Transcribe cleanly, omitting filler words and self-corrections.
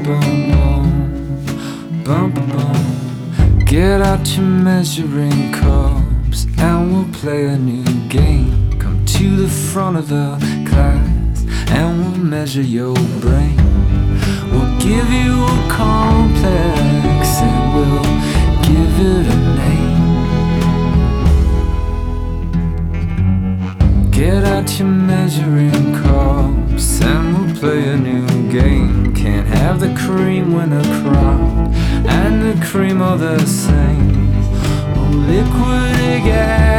boom, boom, boom, boom. Get out your measuring cups and we'll play a new game. Come to the front of the class and we'll measure your brain. We'll give you a complex and we'll give it a name. Get out your measuring cups and we'll play a new game. Can't have the cream when the crowd and the cream are the same. Oh, liquid gas.